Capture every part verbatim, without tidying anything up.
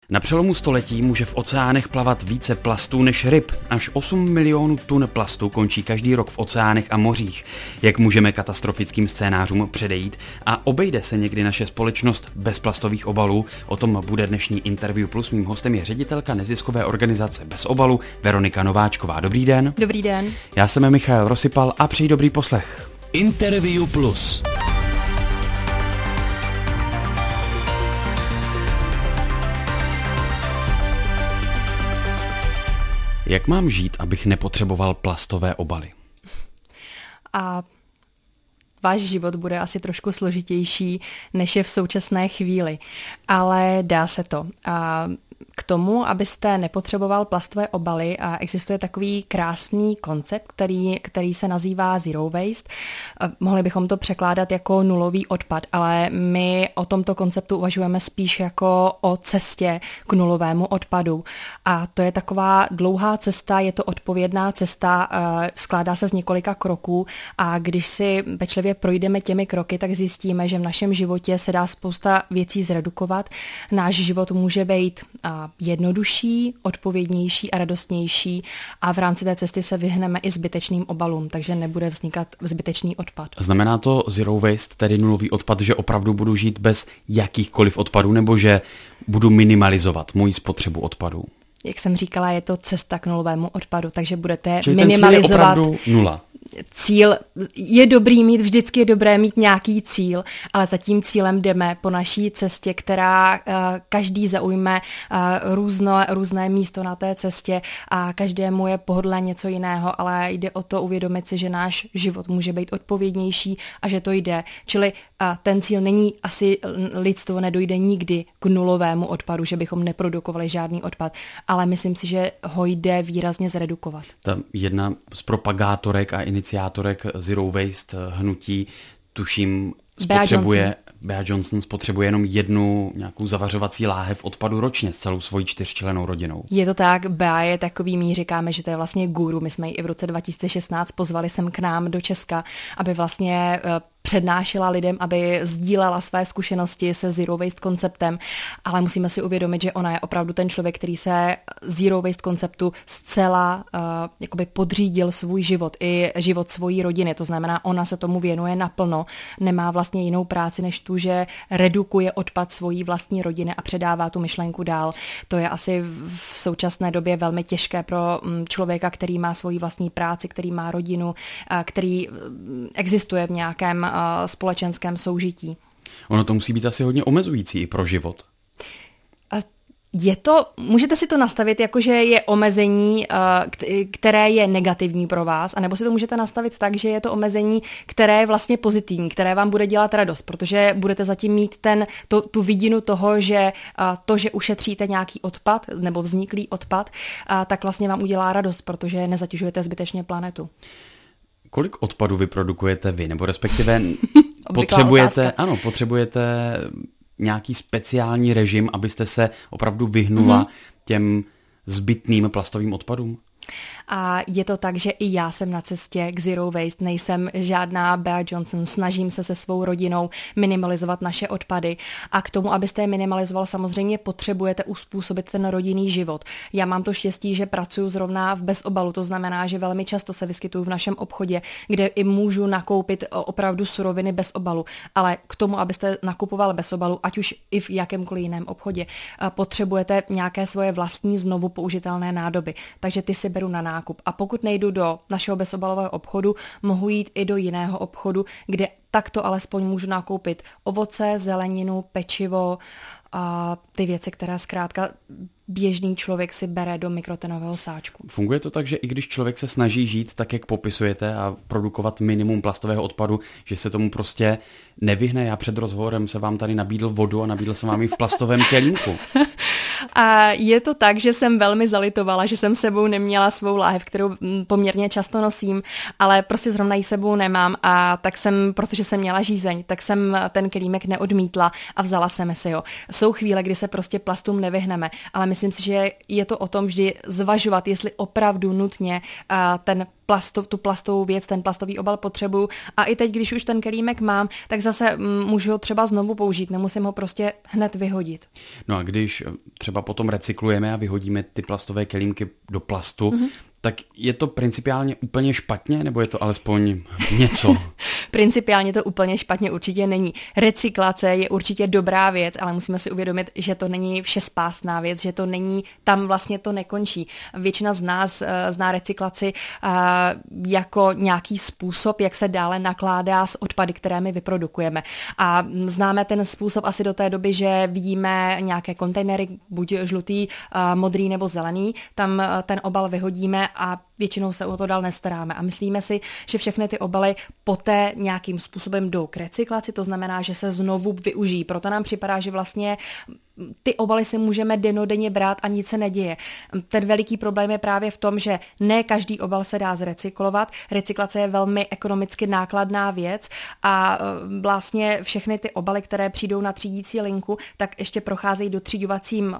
Na přelomu století může v oceánech plavat více plastů než ryb. Až osm milionů tun plastu končí každý rok v oceánech a mořích. Jak můžeme katastrofickým scénářům předejít a obejde se někdy naše společnost bez plastových obalů? O tom bude dnešní Interview Plus. Mým hostem je ředitelka neziskové organizace Bez obalu Veronika Nováčková. Dobrý den. Dobrý den. Já jsem Michal Rosypal a přeji dobrý poslech. Interview Plus. Jak mám žít, abych nepotřeboval plastové obaly? A váš život bude asi trošku složitější, než je v současné chvíli, ale dá se to. A k tomu, abyste nepotřeboval plastové obaly, a existuje takový krásný koncept, který, který se nazývá Zero Waste. Mohli bychom to překládat jako nulový odpad, ale my o tomto konceptu uvažujeme spíš jako o cestě k nulovému odpadu. A to je taková dlouhá cesta, je to odpovědná cesta, skládá se z několika kroků a když si pečlivě projdeme těmi kroky, tak zjistíme, že v našem životě se dá spousta věcí zredukovat. Náš život může být jednodušší, odpovědnější a radostnější a v rámci té cesty se vyhneme i zbytečným obalům, takže nebude vznikat zbytečný odpad. Znamená to zero waste, tedy nulový odpad, že opravdu budu žít bez jakýchkoliv odpadů, nebo že budu minimalizovat moji spotřebu odpadů? Jak jsem říkala, je to cesta k nulovému odpadu, takže budete Čili minimalizovat. Ten cíl je opravdu nula. Cíl je dobrý mít, vždycky je dobré mít nějaký cíl, ale za tím cílem jdeme po naší cestě, která uh, každý zaujme uh, různo, různé místo na té cestě a každému je pohodlné něco jiného, ale jde o to uvědomit si, že náš život může být odpovědnější a že to jde. Čili uh, ten cíl není, asi lidstvo nedojde nikdy k nulovému odpadu, že bychom neprodukovali žádný odpad, ale myslím si, že ho jde výrazně zredukovat. Ta jedna z propagátorek a iniciátorek Zero Waste hnutí, tuším, spotřebuje, Bea Johnson spotřebuje jenom jednu nějakou zavařovací láhev odpadu ročně s celou svojí čtyřčlennou rodinou. Je to tak, Bea je takový, my říkáme, že to je vlastně guru. My jsme ji i v roce dva tisíce šestnáct pozvali sem k nám do Česka, aby vlastně přednášela lidem, aby sdílela své zkušenosti se Zero Waste konceptem, ale musíme si uvědomit, že ona je opravdu ten člověk, který se Zero Waste konceptu zcela uh, jakoby podřídil svůj život i život svojí rodiny. To znamená, ona se tomu věnuje naplno, nemá vlastně jinou práci než tu, že redukuje odpad svojí vlastní rodiny a předává tu myšlenku dál. To je asi v současné době velmi těžké pro člověka, který má svoji vlastní práci, který má rodinu, který existuje v nějakém společenském soužití. Ono to musí být asi hodně omezující i pro život. Je to, můžete si to nastavit jako, že je omezení, které je negativní pro vás, anebo si to můžete nastavit tak, že je to omezení, které je vlastně pozitivní, které vám bude dělat radost, protože budete zatím mít ten, to, tu vidinu toho, že to, že ušetříte nějaký odpad nebo vzniklý odpad, tak vlastně vám udělá radost, protože nezatěžujete zbytečně planetu. Kolik odpadu vyprodukujete vy, nebo respektive potřebujete, ano, potřebujete nějaký speciální režim, abyste se opravdu vyhnula mm-hmm. těm zbytným plastovým odpadům? A je to tak, že i já jsem na cestě k Zero Waste, nejsem žádná Bea Johnson, snažím se se svou rodinou minimalizovat naše odpady a k tomu, abyste je minimalizoval, samozřejmě potřebujete uspůsobit ten rodinný život. Já mám to štěstí, že pracuji zrovna v bez obalu, to znamená, že velmi často se vyskytuju v našem obchodě, kde i můžu nakoupit opravdu suroviny bez obalu, ale k tomu, abyste nakupoval bez obalu, ať už i v jakémkoliv jiném obchodě, potřebujete nějaké svoje vlastní znovu použitelné nádoby, takže ty si beru na nákup. A pokud nejdu do našeho bezobalového obchodu, mohu jít i do jiného obchodu, kde takto alespoň můžu nakoupit ovoce, zeleninu, pečivo a ty věci, které zkrátka běžný člověk si bere do mikrotenového sáčku. Funguje to tak, že i když člověk se snaží žít tak, jak popisujete a produkovat minimum plastového odpadu, že se tomu prostě nevyhne? Já před rozhovorem se vám tady nabídl vodu a nabídl jsem vám ji v plastovém kelímku. A je to tak, že jsem velmi zalitovala, že jsem sebou neměla svou láhev, kterou poměrně často nosím, ale prostě zrovna ji sebou nemám a tak jsem, protože jsem měla žízeň, tak jsem ten kelímek neodmítla a vzala jsem si ho. Jsou chvíle, kdy se prostě plastům nevyhneme, ale myslím si, že je to o tom vždy zvažovat, jestli opravdu nutně ten plastov, tu plastovou věc, ten plastový obal potřebuju a i teď, když už ten kelímek mám, tak zase můžu ho třeba znovu použít, nemusím ho prostě hned vyhodit. No a když třeba potom recyklujeme a vyhodíme ty plastové kelímky do plastu, mm-hmm. tak je to principiálně úplně špatně, nebo je to alespoň něco? Principiálně to úplně špatně určitě není. Recyklace je určitě dobrá věc, ale musíme si uvědomit, že to není všespásná věc, že to není, tam vlastně to nekončí. Většina z nás uh, zná recyklaci uh, jako nějaký způsob, jak se dále nakládá s odpady, které my vyprodukujeme. A známe ten způsob asi do té doby, že vidíme nějaké kontejnery, buď žlutý, uh, modrý nebo zelený, tam uh, ten obal vyhodíme a většinou se o to dál nestaráme. A myslíme si, že všechny ty obaly poté nějakým způsobem jdou k recyklaci, to znamená, že se znovu využijí. Proto nám připadá, že vlastně ty obaly si můžeme dennodenně brát a nic se neděje. Ten veliký problém je právě v tom, že ne každý obal se dá zrecyklovat. Recyklace je velmi ekonomicky nákladná věc a vlastně všechny ty obaly, které přijdou na třídící linku, tak ještě procházejí dotřiďovacím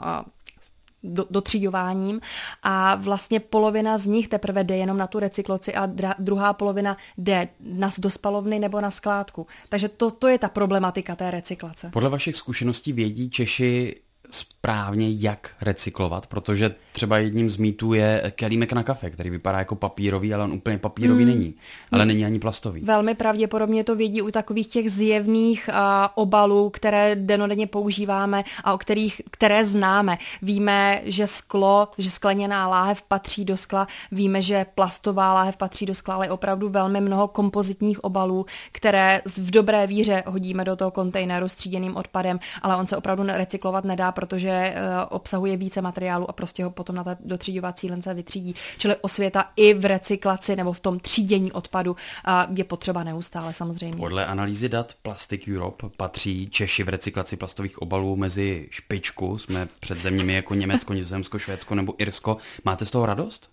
Do, dotřiďováním a vlastně polovina z nich teprve jde jenom na tu recyklaci a dra, druhá polovina jde na, do spalovny nebo na skládku. Takže to, to je ta problematika té recyklace. Podle vašich zkušeností vědí Češi správně, jak recyklovat, protože třeba jedním z mýtů je kelímek na kafe, který vypadá jako papírový, ale on úplně papírový hmm. není, ale není ani plastový. Velmi pravděpodobně to vědí u takových těch zjevných uh, obalů, které dennodenně používáme a o kterých, které známe. Víme, že sklo, že skleněná láhev patří do skla, víme, že plastová láhev patří do skla, ale je opravdu velmi mnoho kompozitních obalů, které v dobré víře hodíme do toho kontejneru s tříděným odpadem, ale on se opravdu recyklovat nedá, protože uh, obsahuje více materiálu a prostě ho potom na té dotříďovací lince vytřídí. Čili osvěta i v recyklaci nebo v tom třídění odpadu uh, je potřeba neustále samozřejmě. Podle analýzy dat Plastic Europe patří Češi v recyklaci plastových obalů mezi špičku. Jsme před zeměmi jako Německo, Nizozemsko, Švédsko nebo Irsko. Máte z toho radost?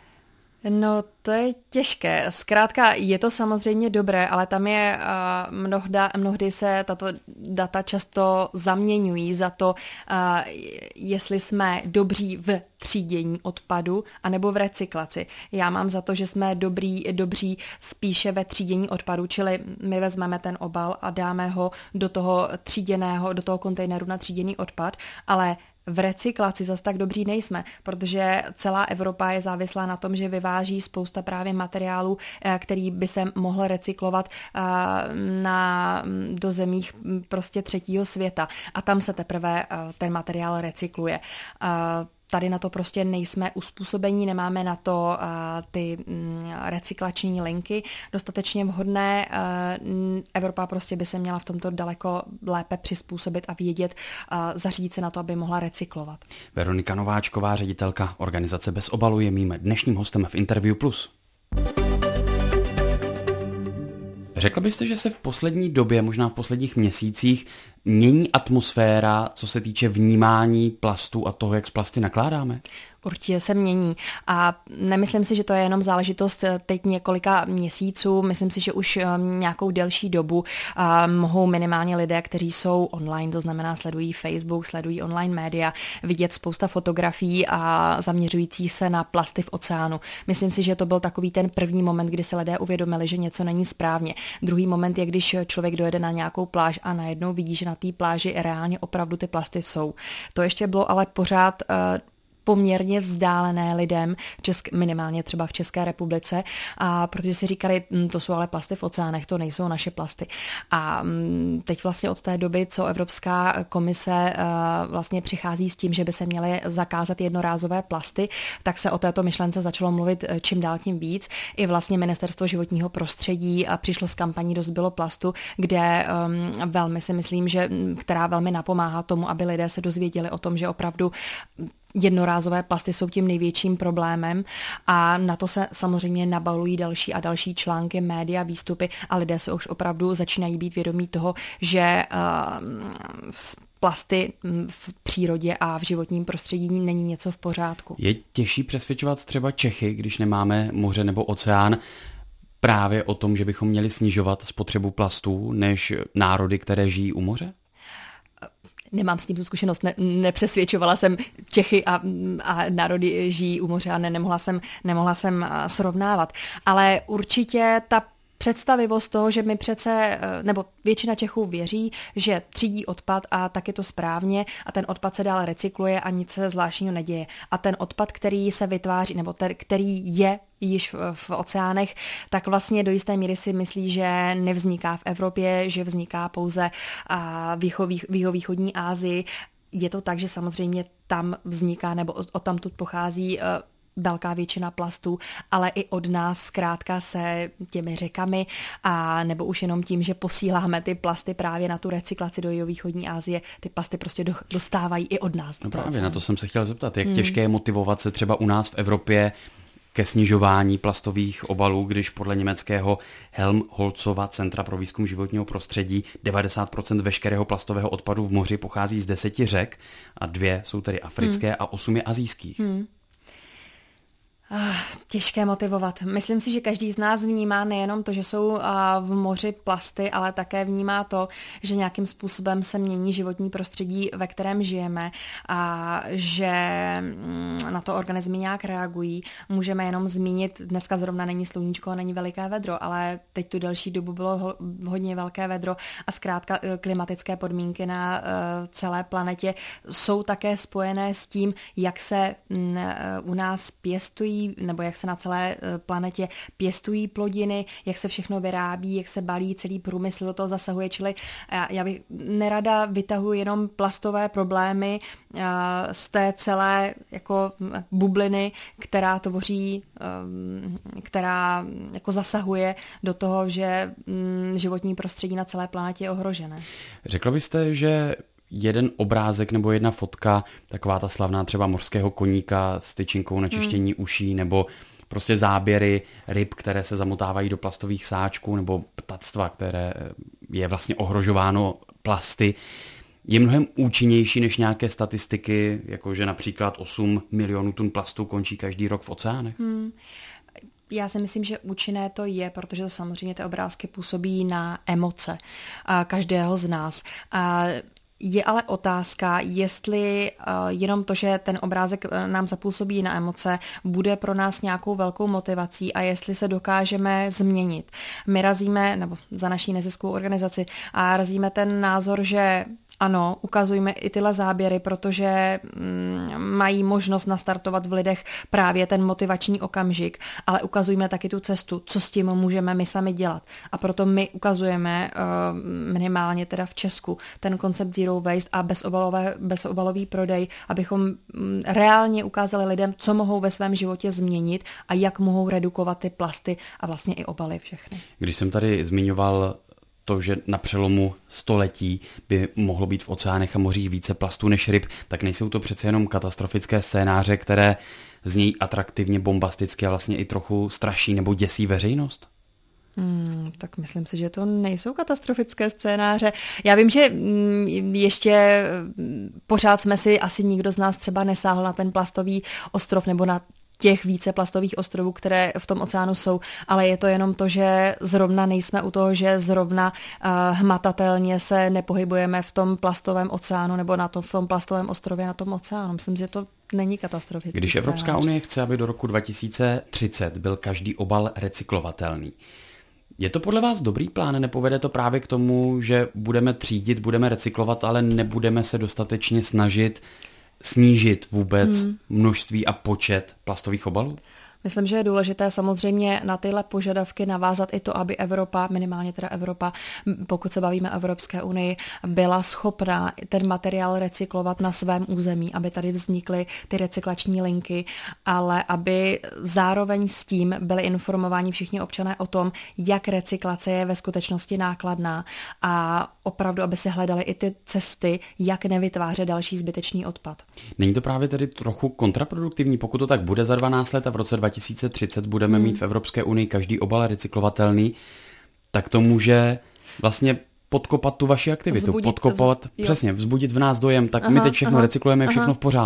No, to je těžké. Zkrátka je to samozřejmě dobré, ale tam je uh, mnohda, mnohdy se tato data často zaměňují za to, uh, jestli jsme dobří v třídění odpadu anebo v recyklaci. Já mám za to, že jsme dobrý, dobří spíše ve třídění odpadu, čili my vezmeme ten obal a dáme ho do toho tříděného, do toho kontejneru na tříděný odpad, ale v recyklaci zase tak dobří nejsme, protože celá Evropa je závislá na tom, že vyváží spousta právě materiálů, který by se mohl recyklovat na, do zemích prostě třetího světa. A tam se teprve ten materiál recykluje. Tady na to prostě nejsme uspůsobení, nemáme na to uh, ty um, recyklační linky dostatečně vhodné. Uh, Evropa prostě by se měla v tomto daleko lépe přizpůsobit a vědět, uh, zařídit se na to, aby mohla recyklovat. Veronika Nováčková, ředitelka organizace Bez obalu, je mým dnešním hostem v Interview Plus. Řekla byste, že se v poslední době, možná v posledních měsících, mění atmosféra, co se týče vnímání plastů a toho, jak s plasty nakládáme? Určitě se mění a nemyslím si, že to je jenom záležitost teď několika měsíců, myslím si, že už nějakou delší dobu mohou minimálně lidé, kteří jsou online, to znamená sledují Facebook, sledují online média, vidět spousta fotografií a zaměřující se na plasty v oceánu. Myslím si, že to byl takový ten první moment, kdy se lidé uvědomili, že něco není správně. Druhý moment je, když člověk dojede na nějakou pláž a najednou vidí, že na té pláži reálně opravdu ty plasty jsou. To ještě bylo ale pořád poměrně vzdálené lidem, česk, minimálně třeba v České republice, a protože si říkali, to jsou ale plasty v oceánech, to nejsou naše plasty. A teď vlastně od té doby, co Evropská komise vlastně přichází s tím, že by se měly zakázat jednorázové plasty, tak se o této myšlence začalo mluvit čím dál tím víc. I vlastně Ministerstvo životního prostředí přišlo s kampaní Dost bylo plastu, kde velmi si myslím, že která velmi napomáhá tomu, aby lidé se dozvěděli o tom, že opravdu jednorázové plasty jsou tím největším problémem a na to se samozřejmě nabalují další a další články, média, výstupy a lidé se už opravdu začínají být vědomí toho, že uh, plasty v přírodě a v životním prostředí není něco v pořádku. Je těžší přesvědčovat třeba Čechy, když nemáme moře nebo oceán, právě o tom, že bychom měli snižovat spotřebu plastů, než národy, které žijí u moře? nemám s tím tu zkušenost, ne, nepřesvědčovala jsem Čechy a, a národy žijí u moře a ne, nemohla jsem, nemohla jsem srovnávat. Ale určitě ta představivost toho, že my přece, nebo většina Čechů věří, že třídí odpad a tak je to správně a ten odpad se dál recykluje a nic se zvláštního neděje. A ten odpad, který se vytváří, nebo ten, který je již v, v oceánech, tak vlastně do jisté míry si myslí, že nevzniká v Evropě, že vzniká pouze v jihovýchodní Asii. Je to tak, že samozřejmě tam vzniká, nebo od, odtamtud pochází velká většina plastů, ale i od nás zkrátka se těmi řekami a nebo už jenom tím, že posíláme ty plasty právě na tu recyklaci do jihovýchodní Asie, ty plasty prostě do, dostávají i od nás. No právě, na to jsem se chtěl zeptat, jak hmm. těžké je motivovat se třeba u nás v Evropě ke snižování plastových obalů, když podle německého Helmholtzova Centra pro výzkum životního prostředí devadesát procent veškerého plastového odpadu v moři pochází z deseti řek a dvě jsou tedy africké hmm. a osm je asijských. Hmm. Těžké motivovat. Myslím si, že každý z nás vnímá nejenom to, že jsou v moři plasty, ale také vnímá to, že nějakým způsobem se mění životní prostředí, ve kterém žijeme a že na to organismy nějak reagují. Můžeme jenom zmínit, dneska zrovna není sluníčko a není veliké vedro, ale teď tu delší dobu bylo hodně velké vedro a zkrátka klimatické podmínky na celé planetě jsou také spojené s tím, jak se u nás pěstují nebo jak se na celé planetě pěstují plodiny, jak se všechno vyrábí, jak se balí, celý průmysl do toho zasahuje, čili já bych nerada vytahuji jenom plastové problémy z té celé jako bubliny, která tvoří, která jako zasahuje do toho, že životní prostředí na celé planetě je ohrožené. Řekla byste, že jeden obrázek nebo jedna fotka, taková ta slavná třeba mořského koníka s tyčinkou na čištění hmm. uší, nebo prostě záběry ryb, které se zamotávají do plastových sáčků, nebo ptactva, které je vlastně ohrožováno plasty, je mnohem účinnější než nějaké statistiky, jako že například osm milionů tun plastu končí každý rok v oceánech? Hmm. Já si myslím, že účinné to je, protože to samozřejmě ty obrázky působí na emoce každého z nás. A je ale otázka, jestli uh, jenom to, že ten obrázek nám zapůsobí na emoce, bude pro nás nějakou velkou motivací a jestli se dokážeme změnit. My razíme, nebo za naší neziskovou organizaci, a razíme ten názor, že ano, ukazujeme i tyhle záběry, protože mm, mají možnost nastartovat v lidech právě ten motivační okamžik, ale ukazujeme taky tu cestu, co s tím můžeme my sami dělat. A proto my ukazujeme uh, minimálně teda v Česku ten koncept Zero Waste a bezobalové, bezobalový prodej, abychom mm, reálně ukázali lidem, co mohou ve svém životě změnit a jak mohou redukovat ty plasty a vlastně i obaly všechny. Když jsem tady zmiňoval to, že na přelomu století by mohlo být v oceánech a mořích více plastů než ryb, tak nejsou to přece jenom katastrofické scénáře, které znějí atraktivně, bombasticky a vlastně i trochu straší nebo děsí veřejnost? Hmm, tak myslím si, že to nejsou katastrofické scénáře. Já vím, že ještě pořád jsme si, asi nikdo z nás třeba nesáhl na ten plastový ostrov nebo na těch více plastových ostrovů, které v tom oceánu jsou, ale je to jenom to, že zrovna nejsme u toho, že zrovna uh, hmatatelně se nepohybujeme v tom plastovém oceánu nebo na to, v tom plastovém ostrově na tom oceánu. Myslím, že to není katastrofické. Když Evropská scénář. unie chce, aby do roku dva tisíce třicet byl každý obal recyklovatelný, je to podle vás dobrý plán? Nepovede to právě k tomu, že budeme třídit, budeme recyklovat, ale nebudeme se dostatečně snažit snížit vůbec hmm. množství a počet plastových obalů? Myslím, že je důležité samozřejmě na tyhle požadavky navázat i to, aby Evropa, minimálně teda Evropa, pokud se bavíme o Evropské unii, byla schopná ten materiál recyklovat na svém území, aby tady vznikly ty recyklační linky, ale aby zároveň s tím byli informováni všichni občané o tom, jak recyklace je ve skutečnosti nákladná a opravdu, aby se hledaly i ty cesty, jak nevytvářet další zbytečný odpad. Není to právě tedy trochu kontraproduktivní, pokud to tak bude za dvanáct let a v roce dva tisíce třicet budeme hmm. mít v Evropské unii každý obal recyklovatelný, tak to může vlastně podkopat tu vaši aktivitu, vzbudit, podkopat, vz, přesně, vzbudit v nás dojem, tak aha, my teď všechno aha, recyklujeme, všechno aha. v pořádku.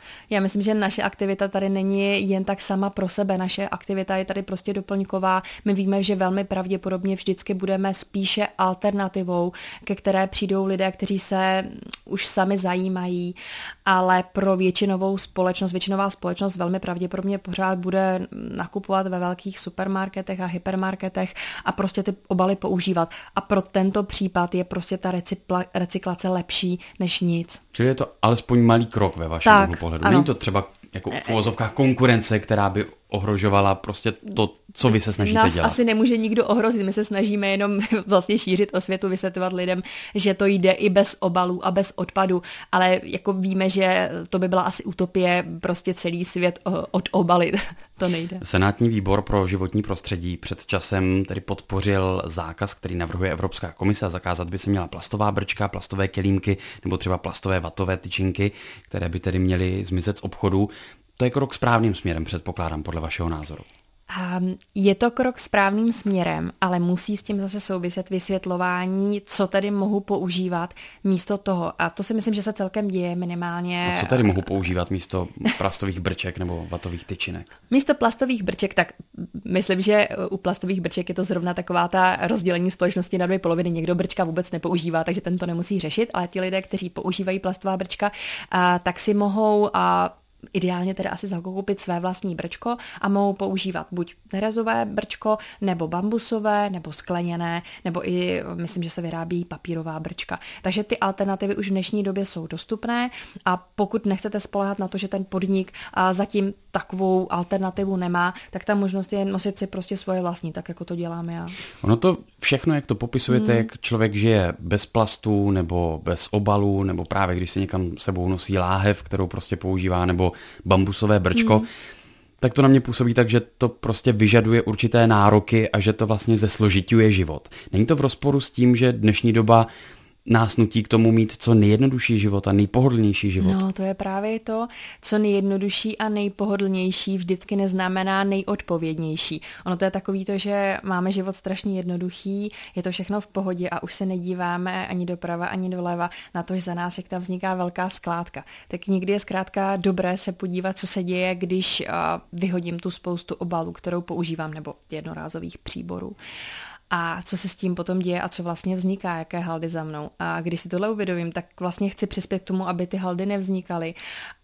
Já myslím, že naše aktivita tady není jen tak sama pro sebe. Naše aktivita je tady prostě doplňková. My víme, že velmi pravděpodobně vždycky budeme spíše alternativou, ke které přijdou lidé, kteří se už sami zajímají, ale pro většinovou společnost, většinová společnost velmi pravděpodobně pořád bude nakupovat ve velkých supermarketech a hypermarketech a prostě ty obaly používat. A pro tento případ je prostě ta recykla, recyklace lepší než nic. Čili je to alespoň malý krok ve vašem tak, pohledu. Ano. Není to třeba jako v uvozovkách konkurence, která by ohrožovala prostě to, co vy se snažíte Nás dělat. asi nemůže nikdo ohrozit, my se snažíme jenom vlastně šířit osvětu, vysvětlovat lidem, že to jde i bez obalů a bez odpadu, ale jako víme, že to by byla asi utopie prostě celý svět odobalit, to nejde. Senátní výbor pro životní prostředí před časem tedy podpořil zákaz, který navrhuje Evropská komise, a zakázat by se měla plastová brčka, plastové kelímky nebo třeba plastové vatové tyčinky, které by tedy měly zmizet z obchodu. To je krok správným směrem, předpokládám, podle vašeho názoru. Um, je to krok správným směrem, ale musí s tím zase souviset vysvětlování, co tedy mohu používat místo toho. A to si myslím, že se celkem děje minimálně. A co tady mohu používat místo plastových brček nebo vatových tyčinek? Místo plastových brček, tak myslím, že u plastových brček je to zrovna taková ta rozdělení společnosti na dvě poloviny. Někdo brčka vůbec nepoužívá, takže ten to nemusí řešit, ale ti lidé, kteří používají plastová brčka, a, tak si mohou a ideálně teda asi zakoupit své vlastní brčko a mohou používat buď nerezové brčko, nebo bambusové, nebo skleněné, nebo i, myslím, že se vyrábí papírová brčka. Takže ty alternativy už v dnešní době jsou dostupné a pokud nechcete spoléhat na to, že ten podnik zatím takovou alternativu nemá, tak ta možnost je nosit si prostě svoje vlastní, tak jako to dělám já. Ono to všechno, jak to popisujete, hmm. jak člověk žije bez plastů nebo bez obalů, nebo právě když si někam sebou nosí láhev, kterou prostě používá, nebo bambusové brčko, hmm. tak to na mě působí tak, že to prostě vyžaduje určité nároky a že to vlastně zesložiťuje život. Není to v rozporu s tím, že dnešní doba nás nutí k tomu mít co nejjednodušší život a nejpohodlnější život? No, to je právě to, co nejjednodušší a nejpohodlnější vždycky neznamená nejodpovědnější. Ono to je takový to, že máme život strašně jednoduchý, je to všechno v pohodě a už se nedíváme ani doprava, ani doleva na to, že za nás, jak tam vzniká velká skládka. Tak někdy je zkrátka dobré se podívat, co se děje, když uh, vyhodím tu spoustu obalů, kterou používám, nebo jednorázových příborů. A co se s tím potom děje a co vlastně vzniká, jaké haldy za mnou. A když si tohle uvědomím, tak vlastně chci přispět k tomu, aby ty haldy nevznikaly.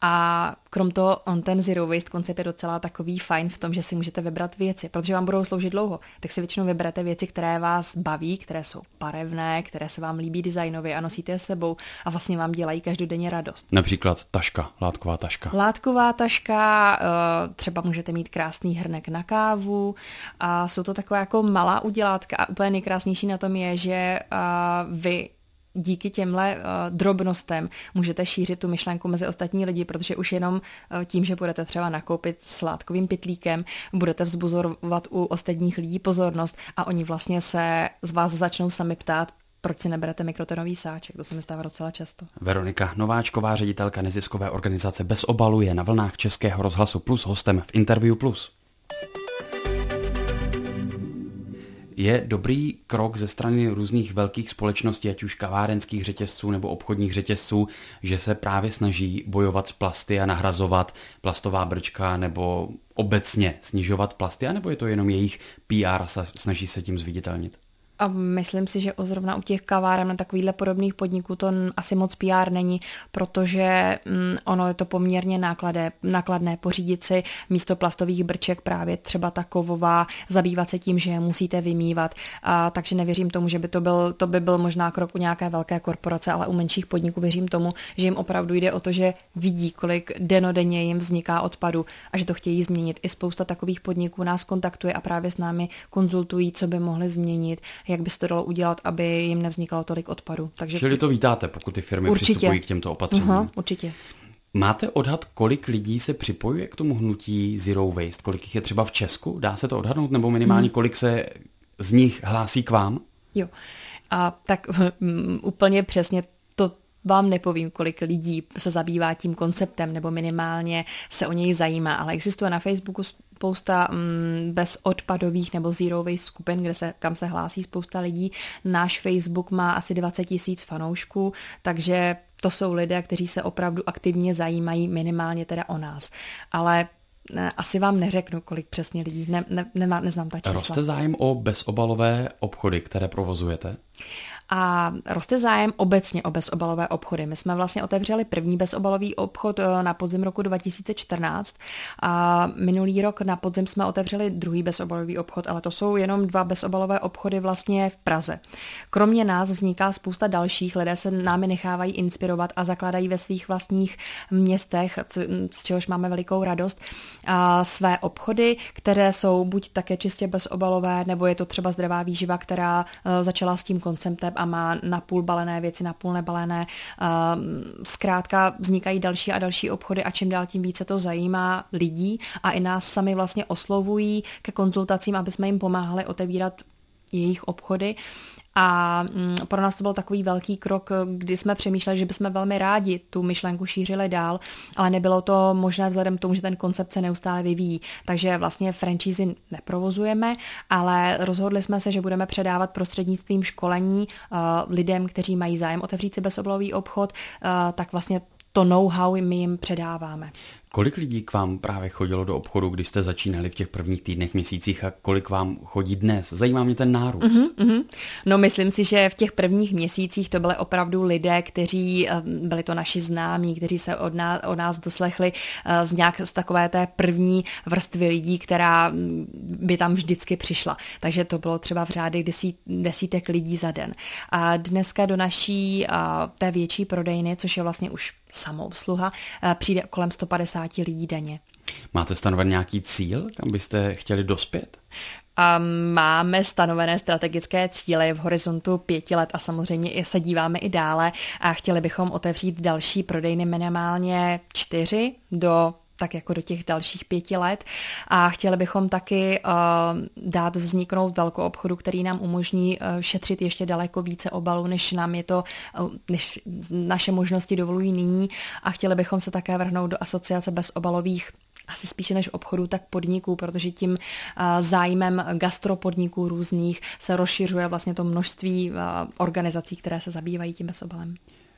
A krom toho, on ten zero waste koncept je docela takový fajn v tom, že si můžete vybrat věci, protože vám budou sloužit dlouho. Tak si většinou vyberete věci, které vás baví, které jsou barevné, které se vám líbí designově a nosíte je sebou a vlastně vám dělají každodenně radost. Například taška, látková taška. Látková taška, třeba můžete mít krásný hrnek na kávu a jsou to taková jako malá udělátka a úplně nejkrásnější na tom je, že vy díky těmhle uh, drobnostem můžete šířit tu myšlenku mezi ostatní lidi, protože už jenom uh, tím, že budete třeba nakoupit s látkovým pytlíkem, budete vzbuzovat u ostatních lidí pozornost a oni vlastně se z vás začnou sami ptát, proč si neberete mikrotonový sáček. To se mi stává docela často. Veronika Nováčková, ředitelka neziskové organizace Bez obalu, je na vlnách Českého rozhlasu Plus hostem v Interview Plus. Je dobrý krok ze strany různých velkých společností, ať už kavárenských řetězců nebo obchodních řetězců, že se právě snaží bojovat s plasty a nahrazovat plastová brčka nebo obecně snižovat plasty, anebo je to jenom jejich P R a snaží se tím zviditelnit? A myslím si, že zrovna u těch kaváren na takovýchhle podobných podniků to asi moc P R není, protože mm, ono je to poměrně nákladné, nákladné pořídit si místo plastových brček právě třeba ta kovová, zabývat se tím, že je musíte vymývat. A, takže nevěřím tomu, že by to byl, to by byl možná krok u nějaké velké korporace, ale u menších podniků věřím tomu, že jim opravdu jde o to, že vidí, kolik denodenně jim vzniká odpadu a že to chtějí změnit. I spousta takových podniků nás kontaktuje a právě s námi konzultují, co by mohli změnit, jak by se to dalo udělat, aby jim nevznikalo tolik odpadu. Takže čili to vítáte, pokud ty firmy určitě přistupují k těmto opatřením. Aha, určitě. Máte odhad, kolik lidí se připojuje k tomu hnutí Zero Waste? Kolik jich je třeba v Česku? Dá se to odhadnout? Nebo minimálně hmm. kolik se z nich hlásí k vám? Jo. A tak um, úplně přesně to vám nepovím, kolik lidí se zabývá tím konceptem, nebo minimálně se o něj zajímá, ale existuje na Facebooku spousta mm, bezodpadových nebo zero waste skupin, kde se, kam se hlásí spousta lidí. Náš Facebook má asi dvacet tisíc fanoušků, takže to jsou lidé, kteří se opravdu aktivně zajímají minimálně teda o nás. Ale ne, asi vám neřeknu, kolik přesně lidí, ne, ne, nemá, neznám ta čísla. Roste zájem o bezobalové obchody, které provozujete? A roste zájem obecně o bezobalové obchody. My jsme vlastně otevřeli první bezobalový obchod na podzim roku dva tisíce čtrnáct a minulý rok na podzim jsme otevřeli druhý bezobalový obchod, ale to jsou jenom dva bezobalové obchody vlastně v Praze. Kromě nás vzniká spousta dalších, lidé se námi nechávají inspirovat a zakládají ve svých vlastních městech, z čehož máme velikou radost, a své obchody, které jsou buď také čistě bezobalové, nebo je to třeba Zdravá výživa, která začala s tím konceptem a má napůl balené věci, napůl nebalené. Zkrátka vznikají další a další obchody a čím dál tím více to zajímá lidí a i nás sami vlastně oslovují ke konzultacím, aby jsme jim pomáhali otevírat jejich obchody. A pro nás to byl takový velký krok, kdy jsme přemýšleli, že bychom velmi rádi tu myšlenku šířili dál, ale nebylo to možné vzhledem k tomu, že ten koncept se neustále vyvíjí. Takže vlastně franšízy neprovozujeme, ale rozhodli jsme se, že budeme předávat prostřednictvím školení uh, lidem, kteří mají zájem otevřít si bezobalový obchod, uh, tak vlastně to know-how my jim předáváme. Kolik lidí k vám právě chodilo do obchodu, když jste začínali v těch prvních týdnech, měsících a kolik vám chodí dnes? Zajímá mě ten nárůst. Uh-huh, uh-huh. No myslím si, že v těch prvních měsících to byly opravdu lidé, kteří, byli to naši známí, kteří se od nás, od nás doslechli z nějak z takové té první vrstvy lidí, která by tam vždycky přišla. Takže to bylo třeba v řádech desít, desítek lidí za den. A dneska do naší té větší prodejny, což je vlastně už samoobsluha, přijde kolem sto padesát lidí denně. Máte stanoven nějaký cíl, kam byste chtěli dospět? A máme stanovené strategické cíle v horizontu pěti let a samozřejmě i se díváme i dále a chtěli bychom otevřít další prodejny minimálně čtyři do tak jako do těch dalších pěti let a chtěli bychom taky uh, dát vzniknout velkou obchodu, který nám umožní uh, šetřit ještě daleko více obalů, než nám je to, uh, než naše možnosti dovolují nyní a chtěli bychom se také vrhnout do asociace bezobalových asi spíše než obchodů, tak podniků, protože tím uh, zájmem gastropodniků různých se rozšiřuje vlastně to množství uh, organizací, které se zabývají tím bezobalem.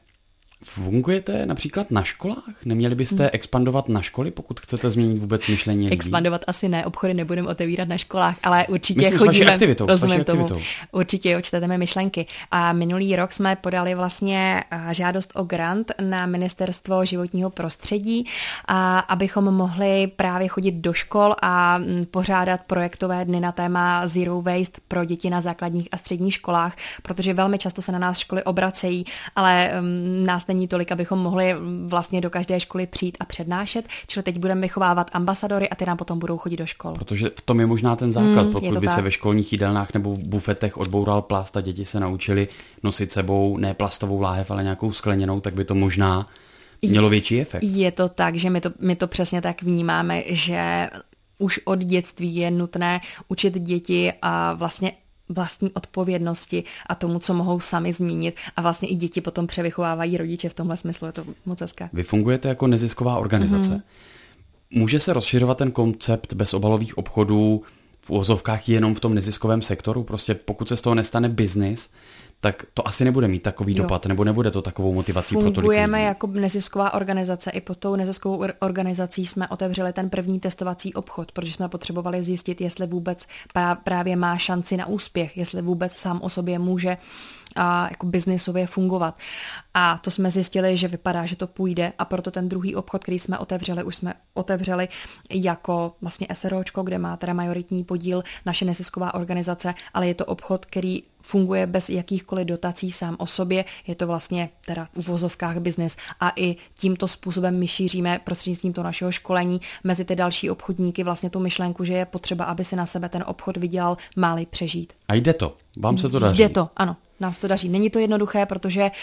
Fungujete například na školách? Neměli byste hmm. expandovat na školy, pokud chcete změnit vůbec myšlení lidí? Expandovat asi ne, obchody nebudeme otevírat na školách, ale určitě Myslím, chodíme, aktivitou, rozumím tomu, určitě odčteteme myšlenky. A minulý rok jsme podali vlastně žádost o grant na Ministerstvo životního prostředí, a abychom mohli právě chodit do škol a pořádat projektové dny na téma Zero Waste pro děti na základních a středních školách, protože velmi často se na nás školy obracejí, ale um, nás není tolik, abychom mohli vlastně do každé školy přijít a přednášet, čili teď budeme vychovávat ambasadory a ty nám potom budou chodit do škol. Protože v tom je možná ten základ, hmm, pokud by tak. se ve školních jídelnách nebo bufetech odboural plast a děti se naučili nosit sebou ne plastovou láhev, ale nějakou skleněnou, tak by to možná mělo větší efekt. Je to tak, že my to, my to přesně tak vnímáme, že už od dětství je nutné učit děti a vlastně vlastní odpovědnosti a tomu, co mohou sami změnit a vlastně i děti potom převychovávají rodiče v tomhle smyslu, je to moc hezké. Vy fungujete jako nezisková organizace. Mm-hmm. Může se rozšiřovat ten koncept bezobalových obchodů v uvozovkách jenom v tom neziskovém sektoru? Prostě pokud se z toho nestane biznis, tak to asi nebude mít takový jo. dopad, nebo nebude to takovou motivací pro tolik lidí. Fungujeme jako nezisková organizace. I pod tou neziskovou organizací jsme otevřeli ten první testovací obchod, protože jsme potřebovali zjistit, jestli vůbec právě má šanci na úspěch, jestli vůbec sám o sobě může a jako biznisově fungovat. A to jsme zjistili, že vypadá, že to půjde a proto ten druhý obchod, který jsme otevřeli, už jsme otevřeli jako vlastně SROčko, kde má teda majoritní podíl naše nezisková organizace, ale je to obchod, který funguje bez jakýchkoliv dotací sám o sobě, je to vlastně teda v uvozovkách biznis a i tímto způsobem my šíříme prostřednictvím toho našeho školení mezi ty další obchodníky vlastně tu myšlenku, že je potřeba, aby si na sebe ten obchod vydělal, máli přežít. A jde to? Vám se to daří? Jde to, ano. Nás to daří. Není to jednoduché, protože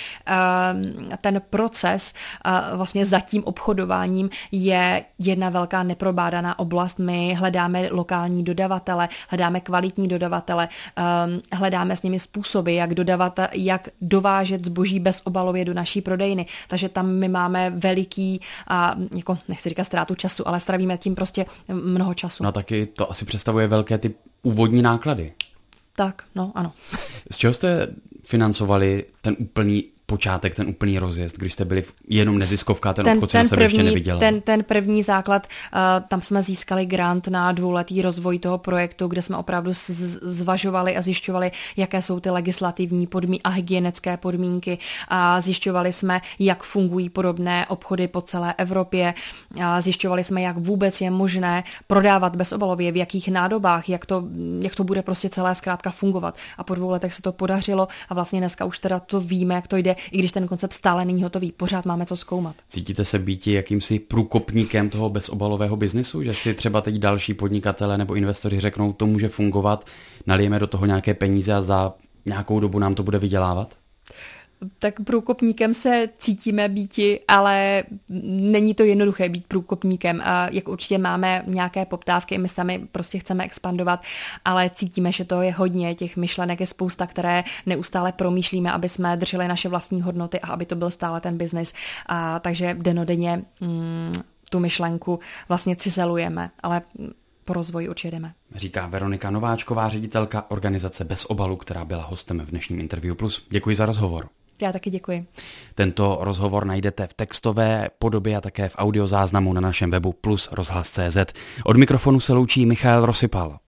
uh, ten proces uh, vlastně za tím obchodováním je jedna velká neprobádaná oblast. My hledáme lokální dodavatele, hledáme kvalitní dodavatele, um, hledáme s nimi způsoby, jak dodavat, jak dovážet zboží bezobalově do naší prodejny. Takže tam my máme veliký, uh, jako nechci říkat ztrátu času, ale stravíme tím prostě mnoho času. No taky to asi představuje velké ty úvodní náklady. Tak, no ano. Z čeho jste financovali ten úplný počátek, ten úplný rozjezd, když jste byli jenom neziskovka, ten, ten obchod si na sebe ještě nevydělal? Ten, ten první základ, uh, tam jsme získali grant na dvouletý rozvoj toho projektu, kde jsme opravdu zvažovali a zjišťovali, jaké jsou ty legislativní podmínky a hygienické podmínky. A zjišťovali jsme, jak fungují podobné obchody po celé Evropě. A zjišťovali jsme, jak vůbec je možné prodávat bezobalově, v jakých nádobách, jak to, jak to bude prostě celé zkrátka fungovat. A po dvou letech se to podařilo a vlastně dneska už teda to víme, jak to jde, i když ten koncept stále není hotový. Pořád máme co zkoumat. Cítíte se býti jakýmsi průkopníkem toho bezobalového biznisu, že si třeba teď další podnikatele nebo investoři řeknou, to může fungovat, nalijeme do toho nějaké peníze a za nějakou dobu nám to bude vydělávat? Tak průkopníkem se cítíme býti, ale není to jednoduché být průkopníkem. A jak určitě máme nějaké poptávky, my sami prostě chceme expandovat, ale cítíme, že to je hodně, těch myšlenek je spousta, které neustále promýšlíme, aby jsme drželi naše vlastní hodnoty a aby to byl stále ten biznis. A takže denodenně mm, tu myšlenku vlastně cizelujeme, ale po rozvoji určitě jdeme. Říká Veronika Nováčková, ředitelka organizace Bez obalu, která byla hostem v dnešním Interview Plus. Děkuji za rozhovor. Já taky děkuji. Tento rozhovor najdete v textové podobě a také v audiozáznamu na našem webu plus rozhlas tečka cé zet. Od mikrofonu se loučí Michal Rosypal.